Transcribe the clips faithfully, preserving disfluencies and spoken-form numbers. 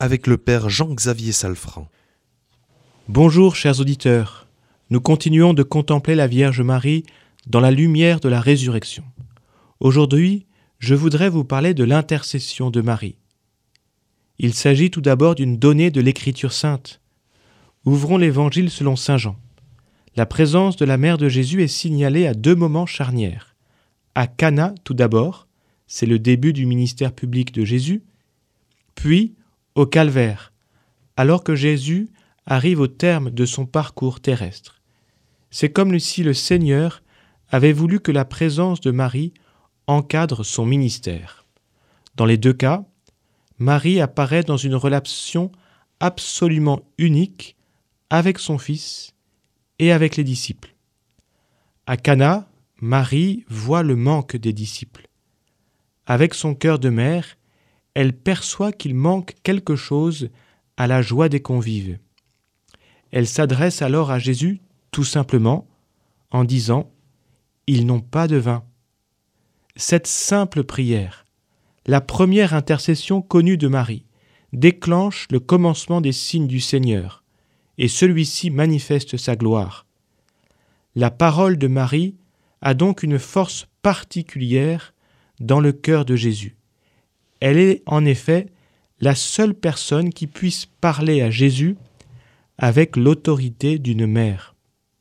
avec le Père Jean-Xavier Salfranc. Bonjour chers auditeurs, nous continuons de contempler la Vierge Marie dans la lumière de la résurrection. Aujourd'hui, je voudrais vous parler de l'intercession de Marie. Il s'agit tout d'abord d'une donnée de l'Écriture sainte. Ouvrons l'Évangile selon saint Jean. La présence de la mère de Jésus est signalée à deux moments charnières. À Cana tout d'abord, c'est le début du ministère public de Jésus, puis au Calvaire, alors que Jésus arrive au terme de son parcours terrestre. C'est comme si le Seigneur avait voulu que la présence de Marie encadre son ministère. Dans les deux cas, Marie apparaît dans une relation absolument unique avec son Fils et avec les disciples. À Cana, Marie voit le manque des disciples. Avec son cœur de mère, elle perçoit qu'il manque quelque chose à la joie des convives. Elle s'adresse alors à Jésus tout simplement en disant « Ils n'ont pas de vin ». Cette simple prière, la première intercession connue de Marie, déclenche le commencement des signes du Seigneur, et celui-ci manifeste sa gloire. La parole de Marie a donc une force particulière dans le cœur de Jésus. Elle est en effet la seule personne qui puisse parler à Jésus avec l'autorité d'une mère.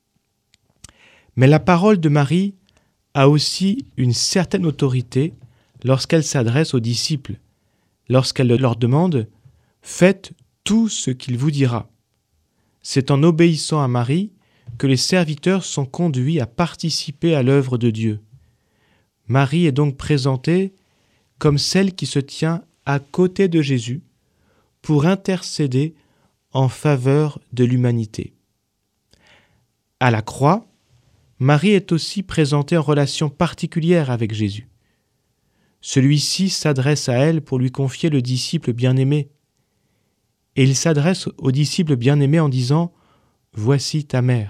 Mais la parole de Marie a aussi une certaine autorité lorsqu'elle s'adresse aux disciples, lorsqu'elle leur demande « Faites tout ce qu'il vous dira ». C'est en obéissant à Marie que les serviteurs sont conduits à participer à l'œuvre de Dieu. Marie est donc présentée comme celle qui se tient à côté de Jésus pour intercéder en faveur de l'humanité. À la croix, Marie est aussi présentée en relation particulière avec Jésus. Celui-ci s'adresse à elle pour lui confier le disciple bien-aimé. Et il s'adresse au disciple bien-aimé en disant « Voici ta mère ».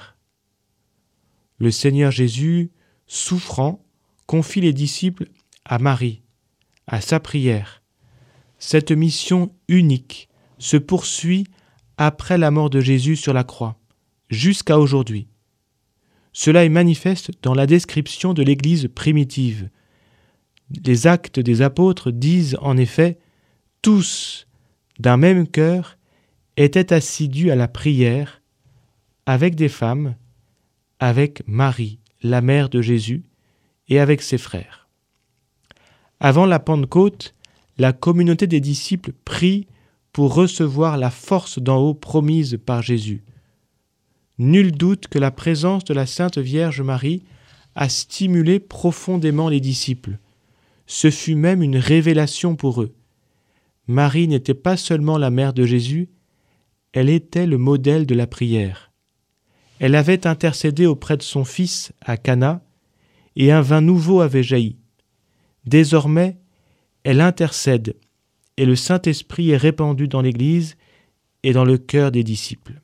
Le Seigneur Jésus, souffrant, confie les disciples à Marie, à sa prière. Cette mission unique se poursuit après la mort de Jésus sur la croix, jusqu'à aujourd'hui. Cela est manifeste dans la description de l'Église primitive. Les Actes des Apôtres disent en effet « Tous, d'un même cœur, étaient assidus à la prière, avec des femmes, avec Marie, la mère de Jésus, et avec ses frères. » Avant la Pentecôte, la communauté des disciples prie pour recevoir la force d'en haut promise par Jésus. Nul doute que la présence de la Sainte Vierge Marie a stimulé profondément les disciples. Ce fut même une révélation pour eux. Marie n'était pas seulement la mère de Jésus, elle était le modèle de la prière. Elle avait intercédé auprès de son Fils à Cana, et un vin nouveau avait jailli. Désormais, elle intercède, et le Saint-Esprit est répandu dans l'Église et dans le cœur des disciples.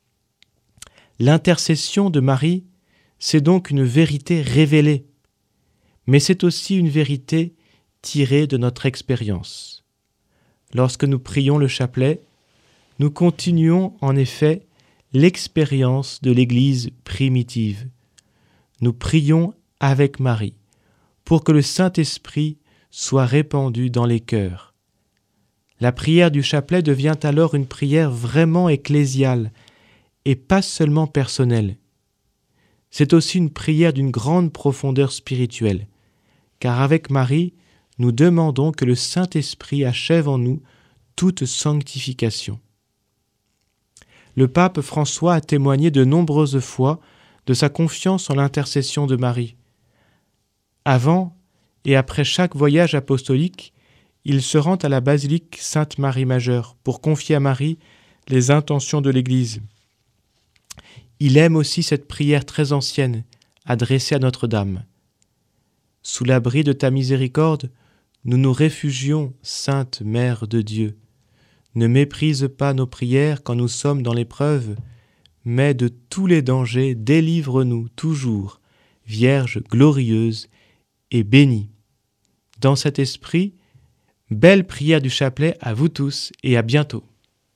L'intercession de Marie, c'est donc une vérité révélée, mais c'est aussi une vérité tirée de notre expérience. Lorsque nous prions le chapelet, nous continuons en effet l'expérience de l'Église primitive. Nous prions avec Marie pour que le Saint-Esprit soit répandu dans les cœurs. La prière du chapelet devient alors une prière vraiment ecclésiale et pas seulement personnelle. C'est aussi une prière d'une grande profondeur spirituelle, car avec Marie, nous demandons que le Saint-Esprit achève en nous toute sanctification. Le pape François a témoigné de nombreuses fois de sa confiance en l'intercession de Marie. Avant et après chaque voyage apostolique, il se rend à la basilique Sainte-Marie-Majeure pour confier à Marie les intentions de l'Église. Il aime aussi cette prière très ancienne, adressée à Notre-Dame. « Sous l'abri de ta miséricorde, nous nous réfugions, Sainte Mère de Dieu. Ne méprise pas nos prières quand nous sommes dans l'épreuve, mais de tous les dangers, délivre-nous toujours, Vierge glorieuse et bénie. » Dans cet esprit, belle prière du chapelet à vous tous et à bientôt.